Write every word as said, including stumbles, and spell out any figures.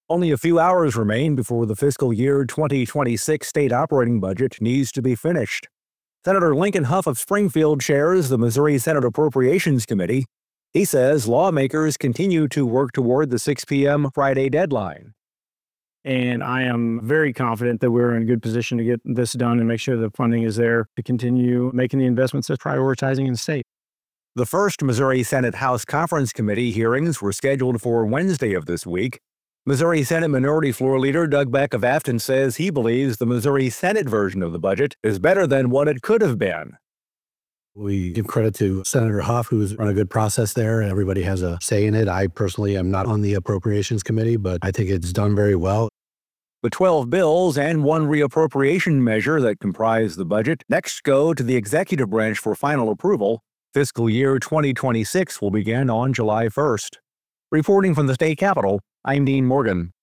Only a few hours remain before the fiscal year twenty twenty-six state operating budget needs to be finished. Senator Lincoln Huff of Springfield chairs the Missouri Senate Appropriations Committee. He says lawmakers continue to work toward the six p.m. Friday deadline. And I am very confident that we're in a good position to get this done and make sure the funding is there to continue making the investments that's prioritizing in the state. The first Missouri Senate House Conference Committee hearings were scheduled for Wednesday of this week. Missouri Senate Minority Floor Leader Doug Beck of Afton says he believes the Missouri Senate version of the budget is better than what it could have been. We give credit to Senator Huff, who's run a good process there, and everybody has a say in it. I personally am not on the Appropriations Committee, but I think it's done very well. The twelve bills and one reappropriation measure that comprise the budget next go to the executive branch for final approval. Fiscal year twenty twenty-six will begin on July first. Reporting from the state capitol, I'm Dean Morgan.